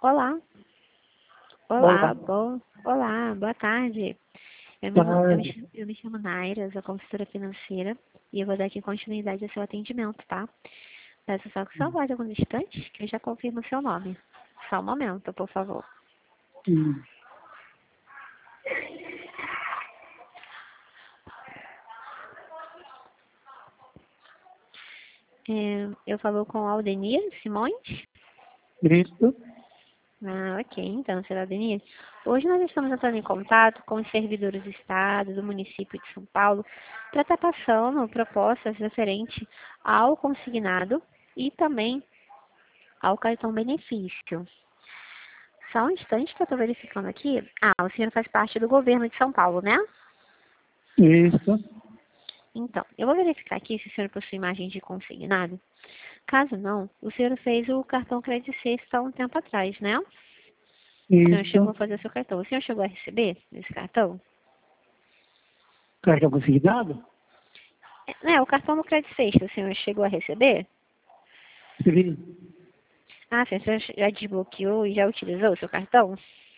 Olá, olá, Olá, olá, boa tarde. tarde. Eu me chamo Naira, sou consultora financeira e eu vou dar aqui continuidade ao seu atendimento, tá? Peço só que o senhor aguarde alguns instantes que eu já confirmo o seu nome. Só um momento, por favor. Hum, Eu falo com Aldenir Simões? Isso, Ah, ok. Então, senhora Aldenir, hoje nós estamos entrando em contato com os servidores do Estado, do município de São Paulo, para estar passando propostas referentes ao consignado e também ao cartão benefício. Só um instante que eu estou verificando aqui. Ah, o senhor faz parte do governo de São Paulo, né? isso, Então, eu vou verificar aqui se o senhor possui imagem de consignado. Caso não, o senhor fez o cartão Credit Sexta há um tempo atrás, né? O senhor chegou a isso. fazer o seu cartão. O senhor chegou a receber esse cartão? Cartão consignado? O cartão do Credit Sexta, o senhor chegou a receber? Sim. Ah, sim, o senhor já desbloqueou e já utilizou o seu cartão?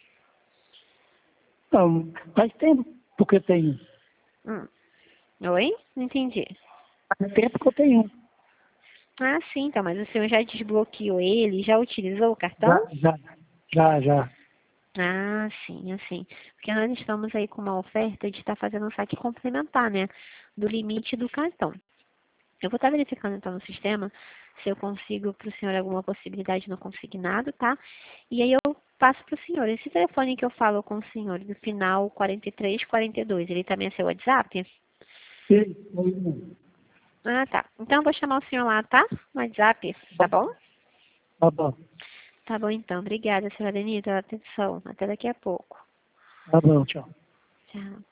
Então, faz tempo porque eu tenho. Hum. Oi? Não entendi. Faz tempo que eu tenho. Ah, sim, então, mas o senhor já desbloqueou ele, já utilizou o Já, cartão? já, já. Ah, sim, assim. Porque nós estamos aí com uma oferta de estar fazendo um saque complementar, né? Do limite do cartão. Eu vou estar verificando então no sistema se eu consigo para o senhor alguma possibilidade no consignado, tá? E aí eu passo para o senhor. Esse telefone que eu falo com o senhor, do final 4342, ele também é seu WhatsApp? Sim, muito. Ah, tá. Então eu vou chamar o senhor lá, tá? No WhatsApp, tá bom? Tá bom, Tá bom então. Obrigada, senhora Denise, pela atenção. Até daqui a pouco. tá bom, tchau. Tchau.